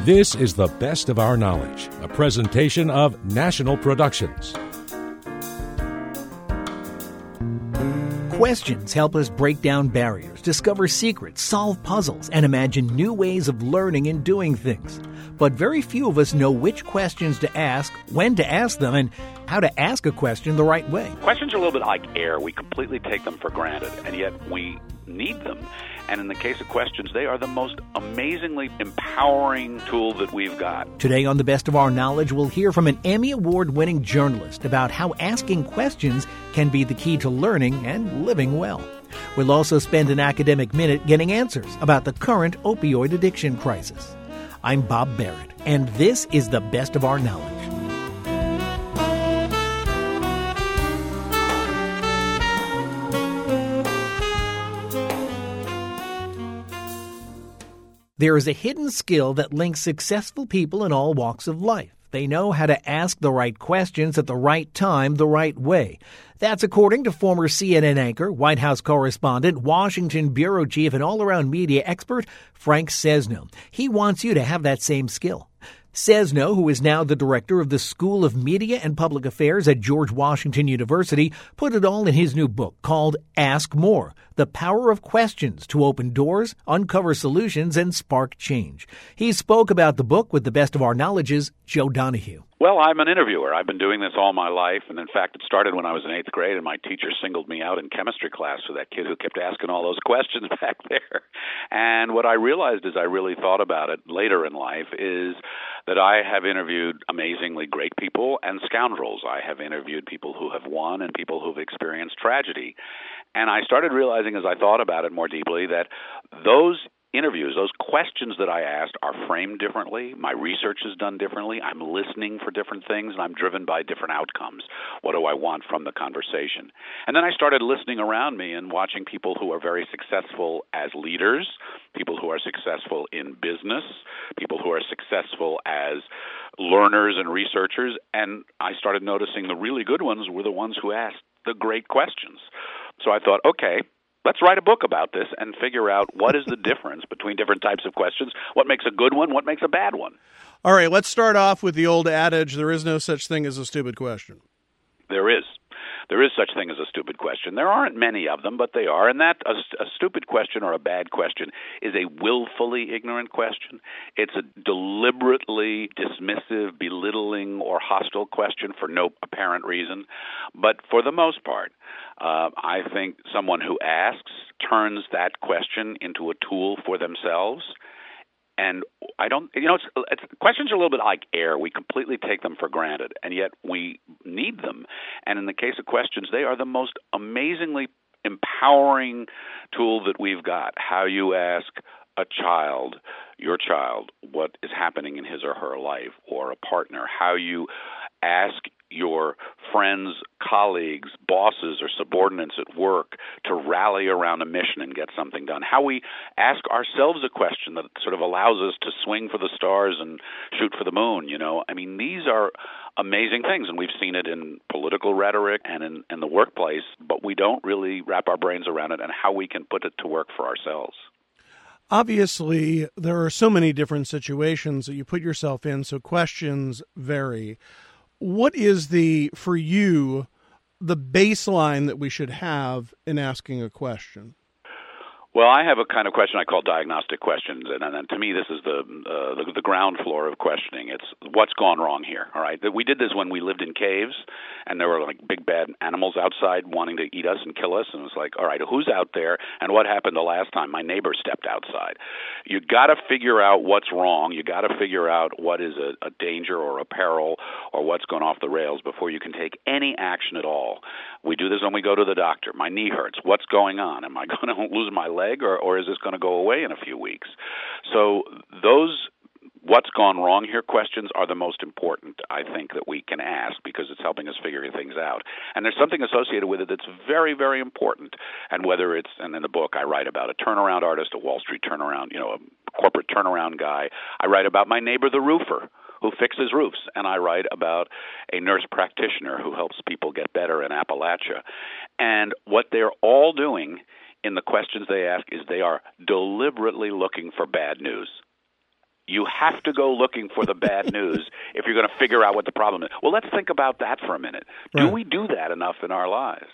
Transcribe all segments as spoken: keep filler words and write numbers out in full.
This is The Best of Our Knowledge, a presentation of National Productions. Questions help us break down barriers, discover secrets, solve puzzles, and imagine new ways of learning and doing things. But very few of us know which questions to ask, when to ask them, and how to ask a question the right way. Questions are a little bit like air. We completely take them for granted, and yet we need them. And in the case of questions, they are the most amazingly empowering tool that we've got. Today on The Best of Our Knowledge, we'll hear from an Emmy Award-winning journalist about how asking questions can be the key to learning and living well. We'll also spend an academic minute getting answers about the current opioid addiction crisis. I'm Bob Barrett, and this is The Best of Our Knowledge. There is a hidden skill that links successful people in all walks of life. They know how to ask the right questions at the right time, the right way. That's according to former C N N anchor, White House correspondent, Washington bureau chief, and all-around media expert Frank Sesno. He wants you to have that same skill. Sesno, who is now the director of the School of Media and Public Affairs at George Washington University, put it all in his new book called Ask More: The Power of Questions to Open Doors, Uncover Solutions, and Spark Change. He spoke about the book with The Best of Our Knowledge's Joe Donahue. Well, I'm an interviewer. I've been doing this all my life, and in fact, it started when I was in eighth grade, and my teacher singled me out in chemistry class for that kid who kept asking all those questions back there. And what I realized as I really thought about it later in life is that I have interviewed amazingly great people and scoundrels. I have interviewed people who have won and people who have experienced tragedy. And I started realizing as I thought about it more deeply that those interviews, those questions that I asked are framed differently. My research is done differently. I'm listening for different things, and I'm driven by different outcomes. What do I want from the conversation? And then I started listening around me and watching people who are very successful as leaders, people who are successful in business, people who are successful as learners and researchers, and I started noticing the really good ones were the ones who asked the great questions. So I thought, okay, let's write a book about this and figure out what is the difference between different types of questions, what makes a good one, what makes a bad one. All right, let's start off with the old adage, there is no such thing as a stupid question. There is. There is such thing as a stupid question. There aren't many of them, but they are. And that a, a stupid question or a bad question is a willfully ignorant question. It's a deliberately dismissive, belittling, or hostile question for no apparent reason. But for the most part, uh, I think someone who asks turns that question into a tool for themselves. And I don't, you know, it's, it's, questions are a little bit like air. We completely take them for granted, and yet we need them. And in the case of questions, they are the most amazingly empowering tool that we've got. How you ask a child, your child, what is happening in his or her life, or a partner, how you ask your friends, colleagues, bosses, or subordinates at work to rally around a mission and get something done. How we ask ourselves a question that sort of allows us to swing for the stars and shoot for the moon, you know. I mean, these are amazing things, and we've seen it in political rhetoric and in, in the workplace, but we don't really wrap our brains around it and how we can put it to work for ourselves. Obviously, there are so many different situations that you put yourself in, so questions vary. What is the, for you, the baseline that we should have in asking a question? Well, I have a kind of question I call diagnostic questions, and, and to me, this is the, uh, the the ground floor of questioning. It's what's gone wrong here. All right, we did this when we lived in caves, and there were like big bad animals outside wanting to eat us and kill us, and it was like, all right, who's out there, and what happened the last time my neighbor stepped outside? You got to figure out what's wrong. You got to figure out what is a, a danger or a peril or what's gone off the rails before you can take any action at all. We do this when we go to the doctor. My knee hurts. What's going on? Am I going to lose my leg? Or, or is this going to go away in a few weeks? So those what's gone wrong here questions are the most important, I think, that we can ask because it's helping us figure things out. And there's something associated with it that's very, very important. And whether it's, and in the book I write about a turnaround artist, a Wall Street turnaround, you know, a corporate turnaround guy. I write about my neighbor, the roofer, who fixes roofs. And I write about a nurse practitioner who helps people get better in Appalachia. And what they're all doing in the questions they ask is they are deliberately looking for bad news. You have to go looking for the bad news if you're going to figure out what the problem is. Well, let's think about that for a minute. Do Right. we do that enough in our lives?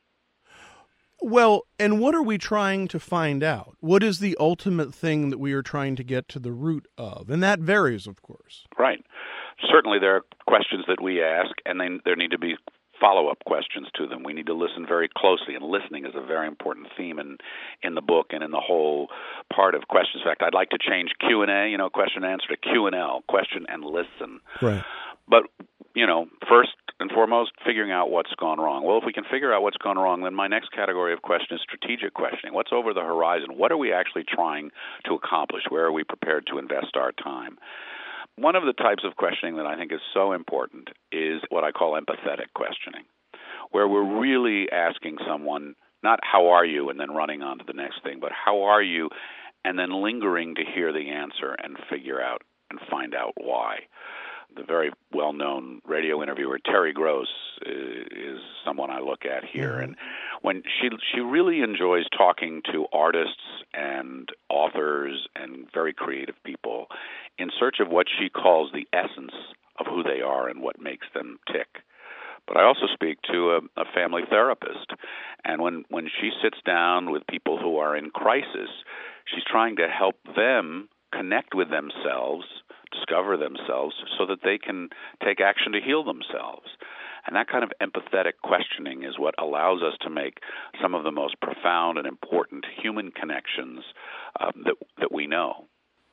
Well, and what are we trying to find out? What is the ultimate thing that we are trying to get to the root of? And that varies, of course. Right. Certainly there are questions that we ask, and then there need to be follow-up questions to them. We need to listen very closely, and listening is a very important theme in, in the book and in the whole part of questions. In fact, I'd like to change Q and A, you know, question and answer, to Q and L, question and listen. Right. But, you know, first and foremost, figuring out what's gone wrong. Well, if we can figure out what's gone wrong, then my next category of question is strategic questioning. What's over the horizon? What are we actually trying to accomplish? Where are we prepared to invest our time? One of the types of questioning that I think is so important is what I call empathetic questioning, where we're really asking someone, not how are you and then running on to the next thing, but how are you, and then lingering to hear the answer and figure out and find out why. The very well-known radio interviewer Terry Gross is someone I look at here, and when she she really enjoys talking to artists and authors and very creative people in search of what she calls the essence of who they are and what makes them tick. But I also speak to a, a family therapist, and when, when she sits down with people who are in crisis, she's trying to help them connect with themselves, discover themselves, so that they can take action to heal themselves. And that kind of empathetic questioning is what allows us to make some of the most profound and important human connections um, that that we know.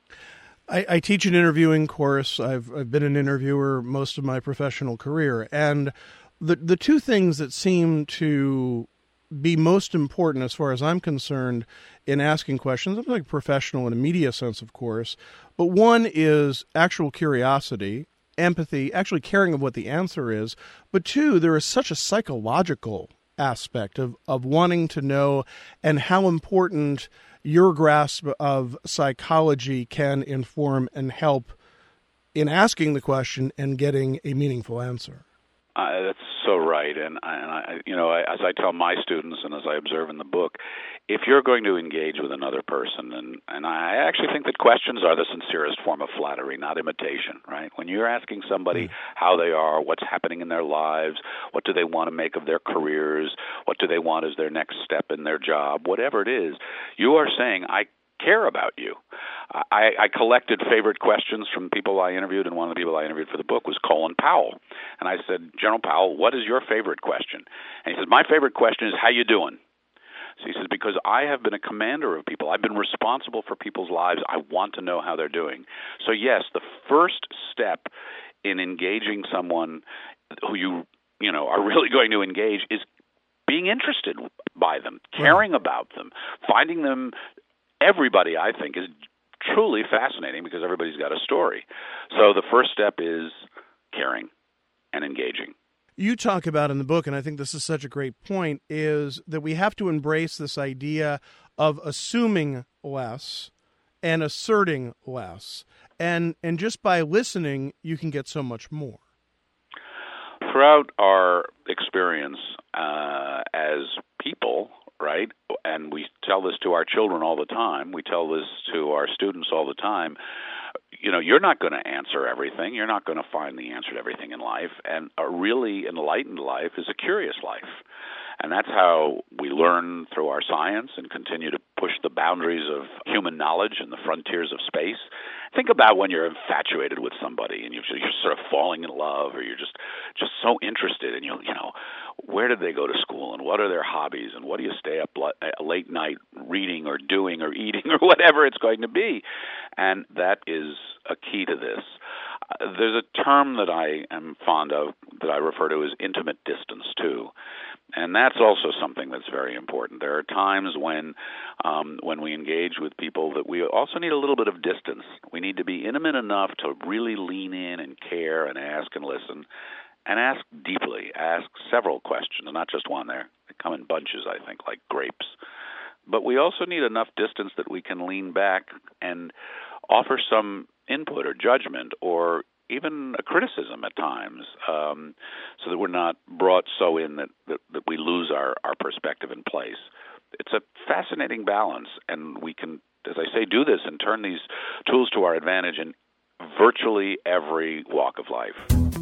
I, I teach an interviewing course. I've I've been an interviewer most of my professional career, and the the two things that seem to be most important, as far as I'm concerned, in asking questions, I'm like professional in a media sense, of course, but one is actual curiosity, empathy, actually caring of what the answer is, but two, there is such a psychological aspect of, of wanting to know, and how important your grasp of psychology can inform and help in asking the question and getting a meaningful answer. Uh, that's so right, and, and I, you know, I, as I tell my students and as I observe in the book, if you're going to engage with another person, and, and I actually think that questions are the sincerest form of flattery, not imitation, right? When you're asking somebody mm. how they are, what's happening in their lives, what do they want to make of their careers, what do they want as their next step in their job, whatever it is, you are saying, I care about you. I, I collected favorite questions from people I interviewed, and one of the people I interviewed for the book was Colin Powell. And I said, General Powell, what is your favorite question? And he says, my favorite question is, how you doing? So he says, because I have been a commander of people. I've been responsible for people's lives. I want to know how they're doing. So yes, the first step in engaging someone who you, you know, are really going to engage is being interested by them, caring about them, finding them. Everybody, I think, is truly fascinating because everybody's got a story. So the first step is caring and engaging. You talk about in the book, and I think this is such a great point, is that we have to embrace this idea of assuming less and asserting less. And and just by listening, you can get so much more. Throughout our experience uh, as people, right, and we tell this to our children all the time, we tell this to our students all the time, you know, you're not going to answer everything. You're not going to find the answer to everything in life. And a really enlightened life is a curious life. And that's how we learn through our science and continue to push the boundaries of human knowledge and the frontiers of space. Think about when you're infatuated with somebody and you're sort of falling in love, or you're just just so interested in, you you know, where did they go to school and what are their hobbies and what do you stay up late night reading or doing or eating or whatever it's going to be. And that is a key to this. Uh, there's a term that I am fond of that I refer to as intimate distance, too. And that's also something that's very important. There are times when um, when we engage with people that we also need a little bit of distance. We need to be intimate enough to really lean in and care and ask and listen, and ask deeply, ask several questions, not just one. There, they come in bunches, I think, like grapes. But we also need enough distance that we can lean back and offer some input or judgment or even a criticism at times, um, so that we're not brought so in that, that, that we lose our, our perspective in place. It's a fascinating balance, and we can as I say, do this and turn these tools to our advantage in virtually every walk of life.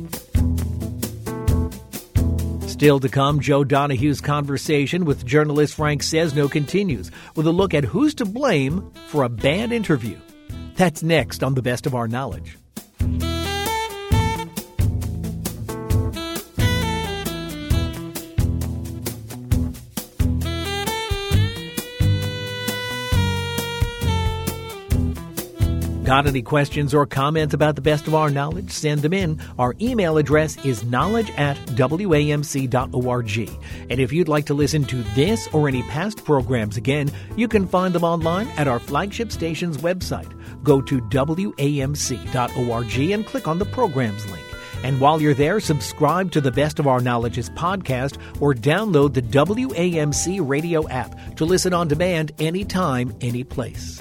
Still to come, Joe Donahue's conversation with journalist Frank Sesno continues with a look at who's to blame for a bad interview. That's next on The Best of Our Knowledge. Got any questions or comments about The Best of Our Knowledge? Send them in. Our email address is knowledge at w a m c dot org. And if you'd like to listen to this or any past programs again, you can find them online at our flagship station's website. Go to w a m c dot org and click on the programs link. And while you're there, subscribe to the Best of Our Knowledge's podcast or download the W A M C radio app to listen on demand anytime, any place.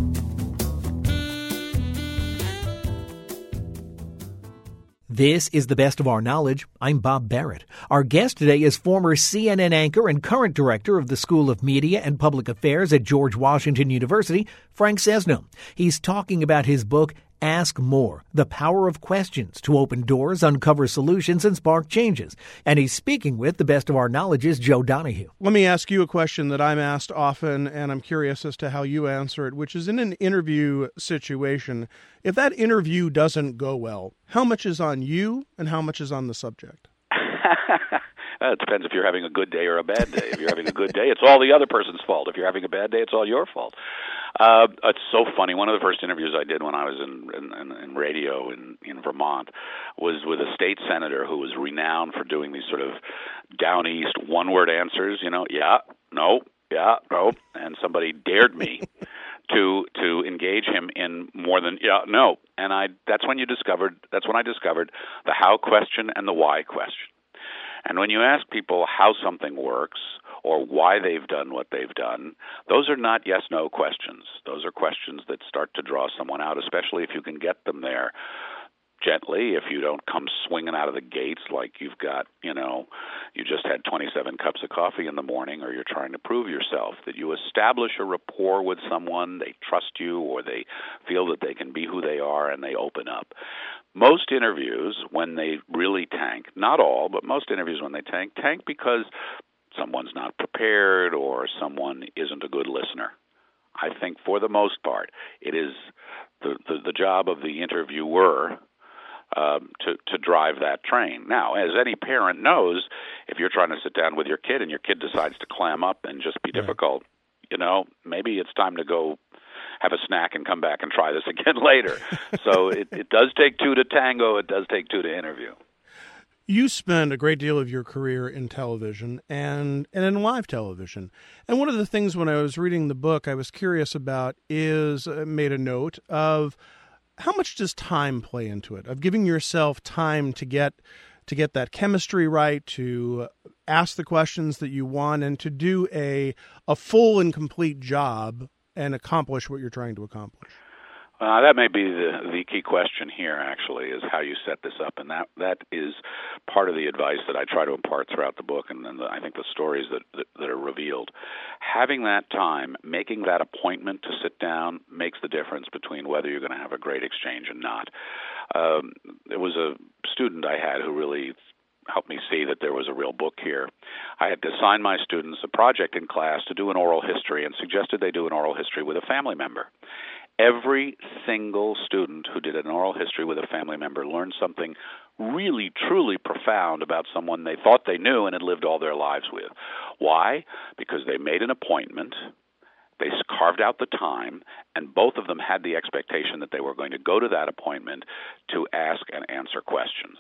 This is The Best of Our Knowledge. I'm Bob Barrett. Our guest today is former C N N anchor and current director of the School of Media and Public Affairs at George Washington University, Frank Sesno. He's talking about his book, Ask More, The Power of Questions to Open Doors, Uncover Solutions, and Spark Changes. And he's speaking with The Best of Our Knowledge's Joe Donahue. Let me ask you a question that I'm asked often, and I'm curious as to how you answer it, which is in an interview situation, if that interview doesn't go well, how much is on you and how much is on the subject? Uh, it depends if you're having a good day or a bad day. If you're having a good day, it's all the other person's fault. If you're having a bad day, it's all your fault. Uh, it's so funny. One of the first interviews I did when I was in in, in radio in, in Vermont was with a state senator who was renowned for doing these sort of down east one-word answers. You know, yeah, no, yeah, no, and somebody dared me to to engage him in more than yeah, no, and I. That's when you discovered. That's when I discovered the how question and the why question. And when you ask people how something works or why they've done what they've done, those are not yes-no questions. Those are questions that start to draw someone out, especially if you can get them there gently, if you don't come swinging out of the gates like you've got, you know, you just had twenty-seven cups of coffee in the morning, or you're trying to prove yourself, that you establish a rapport with someone, they trust you, or they feel that they can be who they are, and they open up. Most interviews, when they really tank, not all, but most interviews when they tank, tank because someone's not prepared or someone isn't a good listener. I think for the most part, it is the, the, the job of the interviewer um, to, to drive that train. Now, as any parent knows, if you're trying to sit down with your kid and your kid decides to clam up and just be difficult, you know, maybe it's time to go have a snack and come back and try this again later. So it, it does take two to tango. It does take two to interview. You spend a great deal of your career in television and, and in live television. And one of the things when I was reading the book I was curious about is, uh, made a note of how much does time play into it, of giving yourself time to get to get that chemistry right, to ask the questions that you want, and to do a a full and complete job and accomplish what you're trying to accomplish? Uh, that may be the, the key question here, actually, is how you set this up. And that, that is part of the advice that I try to impart throughout the book, and then the, I think the stories that, that, that are revealed. Having that time, making that appointment to sit down, makes the difference between whether you're going to have a great exchange and not. Um, there was a student I had who really helped me see that there was a real book here. I had assigned my students a project in class to do an oral history and suggested they do an oral history with a family member. Every single student who did an oral history with a family member learned something really, truly profound about someone they thought they knew and had lived all their lives with. Why? Because they made an appointment, they carved out the time, and both of them had the expectation that they were going to go to that appointment to ask and answer questions.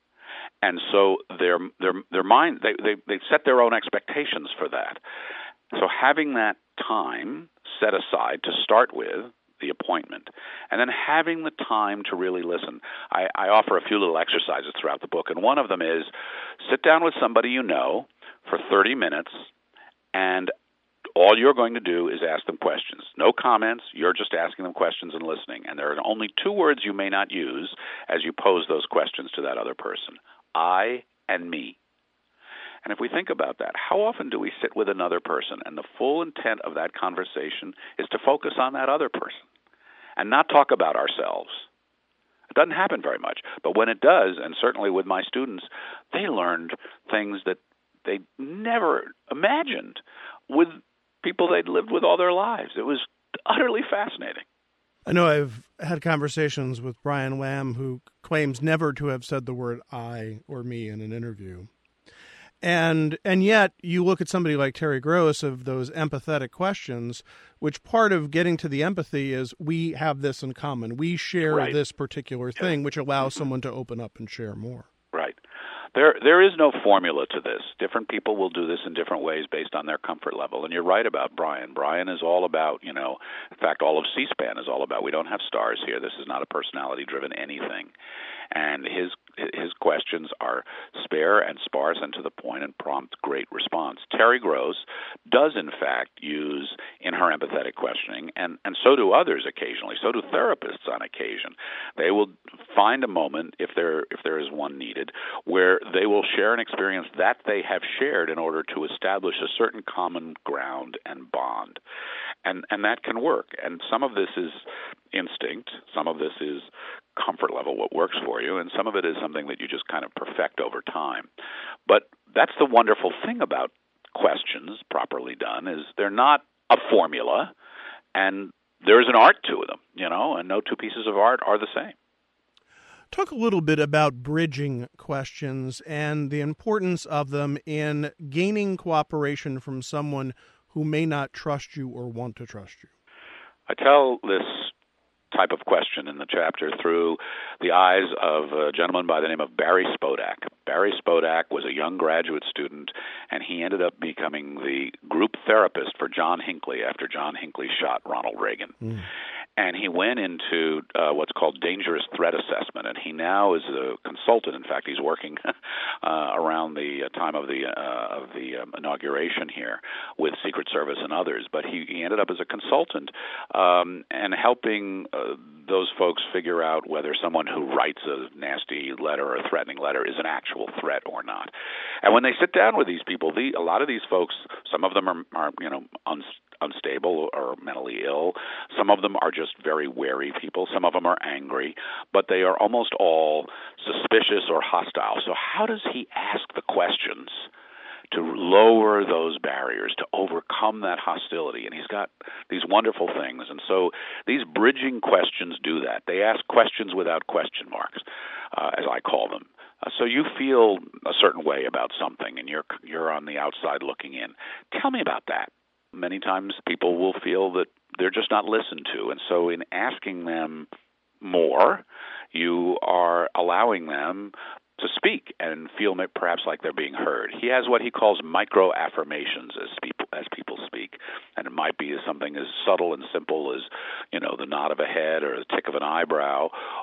And so their their their mind they, they they set their own expectations for that. So having that time set aside to start with, the appointment, and then having the time to really listen. I, I offer a few little exercises throughout the book, and one of them is sit down with somebody you know for thirty minutes, and all you're going to do is ask them questions. No comments. You're just asking them questions and listening. And there are only two words you may not use as you pose those questions to that other person: I and me. And if we think about that, how often do we sit with another person and the full intent of that conversation is to focus on that other person and not talk about ourselves? It doesn't happen very much. But when it does, and certainly with my students, they learned things that they never imagined with people they'd lived with all their lives. It was utterly fascinating. I know I've had conversations with Brian Lamb, who claims never to have said the word I or me in an interview. And and yet you look at somebody like Terry Gross of those empathetic questions, which part of getting to the empathy is we have this in common. We share right. this particular thing, which allows someone to open up and share more. Right. There, there is no formula to this. Different people will do this in different ways based on their comfort level. And you're right about Brian. Brian is all about, you know, in fact, all of C-SPAN is all about, we don't have stars here. This is not a personality-driven anything. And his his questions are spare and sparse and to the point and prompt great response. Terry Gross does, in fact, use in her empathetic questioning, and, and so do others occasionally. So do therapists on occasion. They will find a moment, if there if there is one needed, where they will share an experience that they have shared in order to establish a certain common ground and bond. And and that can work. And some of this is instinct. Some of this is comfort level, what works for you, and some of it is something that you just kind of perfect over time. But that's the wonderful thing about questions properly done, is they're not a formula, and there's an art to them, you know, and no two pieces of art are the same. Talk a little bit about bridging questions and the importance of them in gaining cooperation from someone who may not trust you or want to trust you. I tell this type of question in the chapter through the eyes of a gentleman by the name of Barry Spodak. Barry Spodak was a young graduate student, and he ended up becoming the group therapist for John Hinckley after John Hinckley shot Ronald Reagan. Mm. And he went into uh, what's called dangerous threat assessment, and he now is a consultant. In fact, he's working uh, around the time of the uh, of the um, inauguration here with Secret Service and others. But he, he ended up as a consultant um, and helping uh, those folks figure out whether someone who writes a nasty letter or a threatening letter is an actual threat or not. And when they sit down with these people, the, a lot of these folks, some of them are, are you know, un, unstable or mentally ill. Some of them are just very wary people. Some of them are angry, but they are almost all suspicious or hostile. So how does he ask the questions to lower those barriers, to overcome that hostility? And he's got these wonderful things. And so these bridging questions do that. They ask questions without question marks, uh, as I call them. Uh, so you feel a certain way about something, and you're you're on the outside looking in. Tell me about that. Many times people will feel that they're just not listened to. And so in asking them more, you are allowing them to speak and feel perhaps like they're being heard. He has what he calls micro-affirmations as people as people speak, and it might be something as subtle and simple as, you know, the nod of a head or the tick of an eyebrow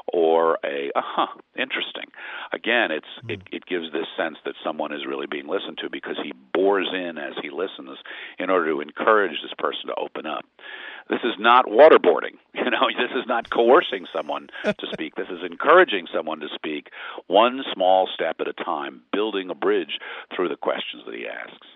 or a, uh-huh, interesting. Again, it's mm. it, it gives this sense that someone is really being listened to because he bores in as he listens in order to encourage this person to open up. This is not waterboarding. You know, this is not coercing someone to speak. This is encouraging someone to speak one small step at a time, building a bridge through the questions that he asks.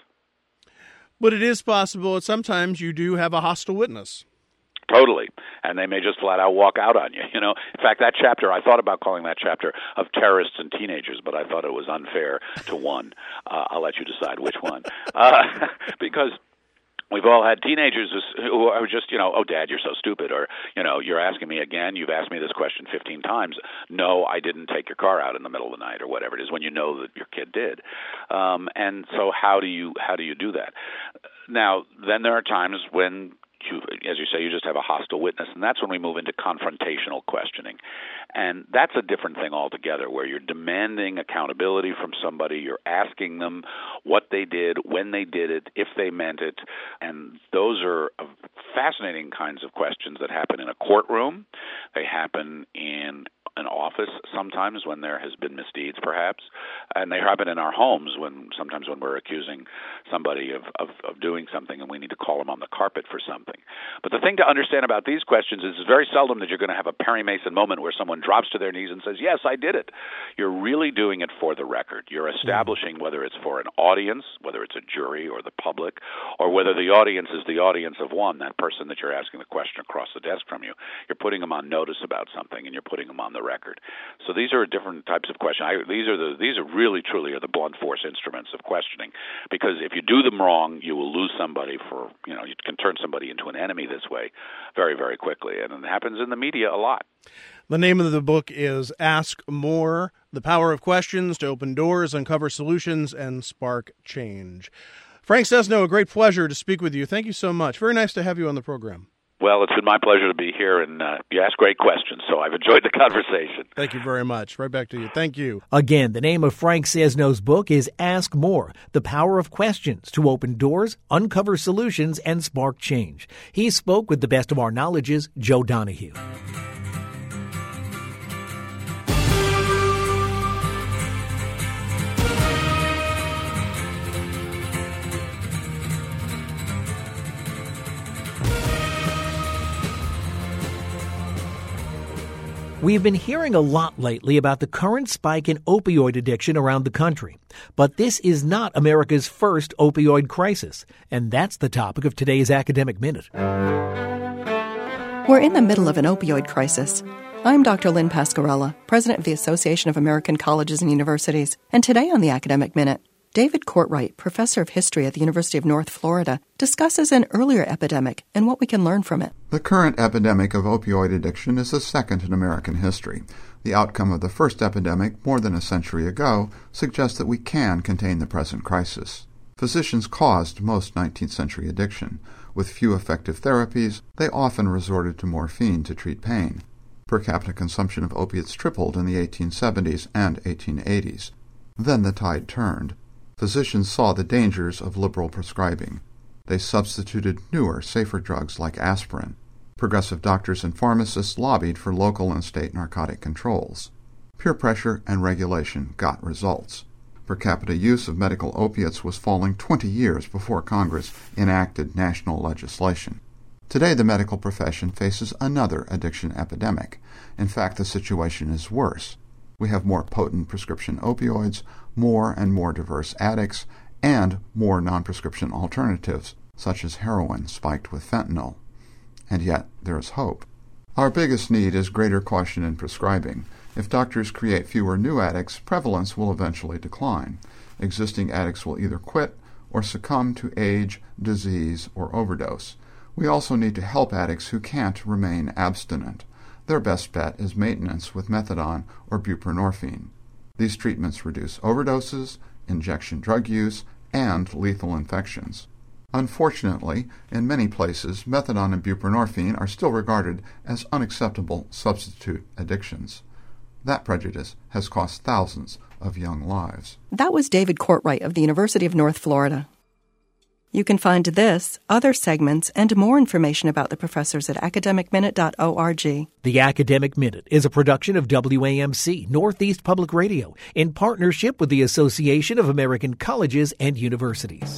But it is possible that sometimes you do have a hostile witness. Totally. And they may just flat out walk out on you. You know, in fact, that chapter, I thought about calling that chapter of terrorists and teenagers, but I thought it was unfair to one. Uh, I'll let you decide which one. Uh, because we've all had teenagers who are just, you know, oh, Dad, you're so stupid, or, you know, you're asking me again, you've asked me this question fifteen times. No, I didn't take your car out in the middle of the night, or whatever it is, when you know that your kid did. Um, and so how do you how do you do that? Now, then there are times when, you, as you say, you just have a hostile witness, and that's when we move into confrontational questioning. And that's a different thing altogether, where you're demanding accountability from somebody, you're asking them what they did, when they did it, if they meant it, and those are fascinating kinds of questions that happen in a courtroom. They happen in an office sometimes when there has been misdeeds, perhaps, and they happen in our homes when sometimes when we're accusing somebody of, of, of doing something and we need to call them on the carpet for something. But the thing to understand about these questions is it's very seldom that you're going to have a Perry Mason moment where someone drops to their knees and says, yes, I did it. You're really doing it for the record. You're establishing whether it's for an audience, whether it's a jury or the public, or whether the audience is the audience of one, that person that you're asking the question across the desk from you. You're putting them on notice about something, and you're putting them on the record. So these are different types of questions. I, these are the these are really truly are the blunt force instruments of questioning, because if you do them wrong, you will lose somebody for you know you can turn somebody into an enemy this way, very very quickly, and it happens in the media a lot. The name of the book is Ask More: The Power of Questions to Open Doors, Uncover Solutions, and Spark Change. Frank Sesno, a great pleasure to speak with you. Thank you so much. Very nice to have you on the program. Well, it's been my pleasure to be here, and uh, you ask great questions, so I've enjoyed the conversation. Thank you very much. Right back to you. Thank you. Again, the name of Frank Sesno's book is Ask More: The Power of Questions to Open Doors, Uncover Solutions, and Spark Change. He spoke with the best of our knowledge's Joe Donahue. We've been hearing a lot lately about the current spike in opioid addiction around the country. But this is not America's first opioid crisis, and that's the topic of today's Academic Minute. We're in the middle of an opioid crisis. I'm Doctor Lynn Pascarella, president of the Association of American Colleges and Universities, and today on the Academic Minute, David Courtwright, professor of history at the University of North Florida, discusses an earlier epidemic and what we can learn from it. The current epidemic of opioid addiction is the second in American history. The outcome of the first epidemic, more than a century ago, suggests that we can contain the present crisis. Physicians caused most nineteenth century addiction. With few effective therapies, they often resorted to morphine to treat pain. Per capita consumption of opiates tripled in the eighteen seventies and eighteen eighties. Then the tide turned. Physicians saw the dangers of liberal prescribing. They substituted newer, safer drugs like aspirin. Progressive doctors and pharmacists lobbied for local and state narcotic controls. Peer pressure and regulation got results. Per capita use of medical opiates was falling twenty years before Congress enacted national legislation. Today, the medical profession faces another addiction epidemic. In fact, the situation is worse. We have more potent prescription opioids, more and more diverse addicts, and more non-prescription alternatives, such as heroin spiked with fentanyl. And yet, there is hope. Our biggest need is greater caution in prescribing. If doctors create fewer new addicts, prevalence will eventually decline. Existing addicts will either quit or succumb to age, disease, or overdose. We also need to help addicts who can't remain abstinent. Their best bet is maintenance with methadone or buprenorphine. These treatments reduce overdoses, injection drug use, and lethal infections. Unfortunately, in many places, methadone and buprenorphine are still regarded as unacceptable substitute addictions. That prejudice has cost thousands of young lives. That was David Courtwright of the University of North Florida. You can find this, other segments, and more information about the professors at academic minute dot org. The Academic Minute is a production of W A M C, Northeast Public Radio, in partnership with the Association of American Colleges and Universities.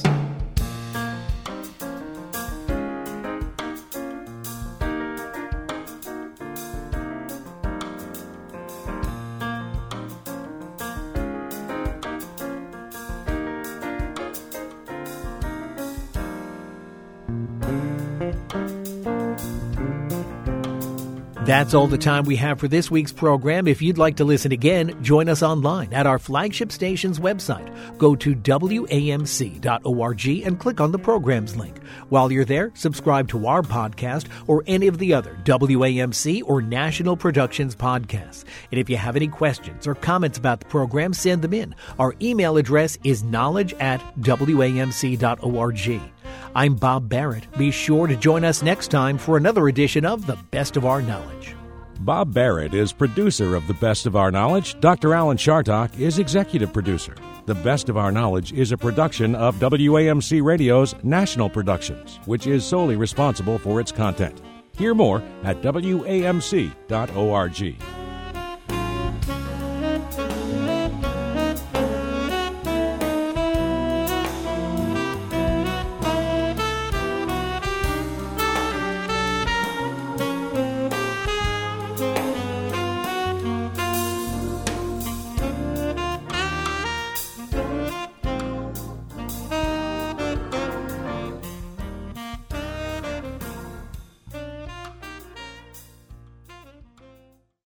That's all the time we have for this week's program. If you'd like to listen again, join us online at our flagship station's website. Go to W A M C dot org and click on the programs link. While you're there, subscribe to our podcast or any of the other W A M C or National Productions podcasts. And if you have any questions or comments about the program, send them in. Our email address is knowledge at W A M C dot org. I'm Bob Barrett. Be sure to join us next time for another edition of The Best of Our Knowledge. Bob Barrett is producer of The Best of Our Knowledge. Doctor Alan Chartock is executive producer. The Best of Our Knowledge is a production of W A M C Radio's National Productions, which is solely responsible for its content. Hear more at W A M C dot org.